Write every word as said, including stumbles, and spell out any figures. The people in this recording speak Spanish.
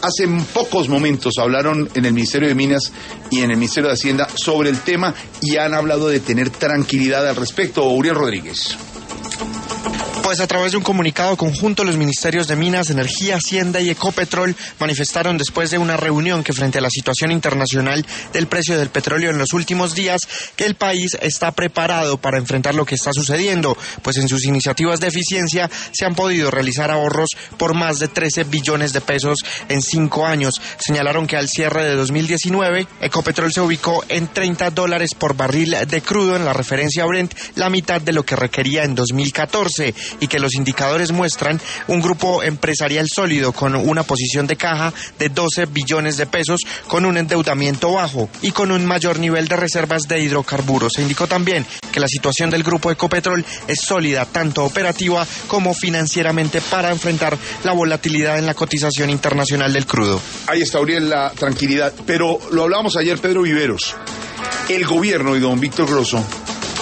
hace pocos momentos hablaron en el Ministerio de Minas y en el Ministerio de Hacienda sobre el tema y han hablado de tener tranquilidad al respecto. Uriel Rodríguez. Pues a través de un comunicado conjunto, los ministerios de Minas, Energía, Hacienda y Ecopetrol manifestaron después de una reunión que frente a la situación internacional del precio del petróleo en los últimos días, que el país está preparado para enfrentar lo que está sucediendo, pues en sus iniciativas de eficiencia se han podido realizar ahorros por más de trece billones de pesos en cinco años. Señalaron que al cierre de dos mil diecinueve, Ecopetrol se ubicó en treinta dólares por barril de crudo en la referencia Brent, la mitad de lo que requería en dos mil catorce. Y que los indicadores muestran un grupo empresarial sólido con una posición de caja de doce billones de pesos, con un endeudamiento bajo y con un mayor nivel de reservas de hidrocarburos. Se indicó también que la situación del grupo Ecopetrol es sólida, tanto operativa como financieramente, para enfrentar la volatilidad en la cotización internacional del crudo. Ahí está, Uriel, la tranquilidad. Pero lo hablábamos ayer, Pedro Viveros. El gobierno y don Víctor Grosso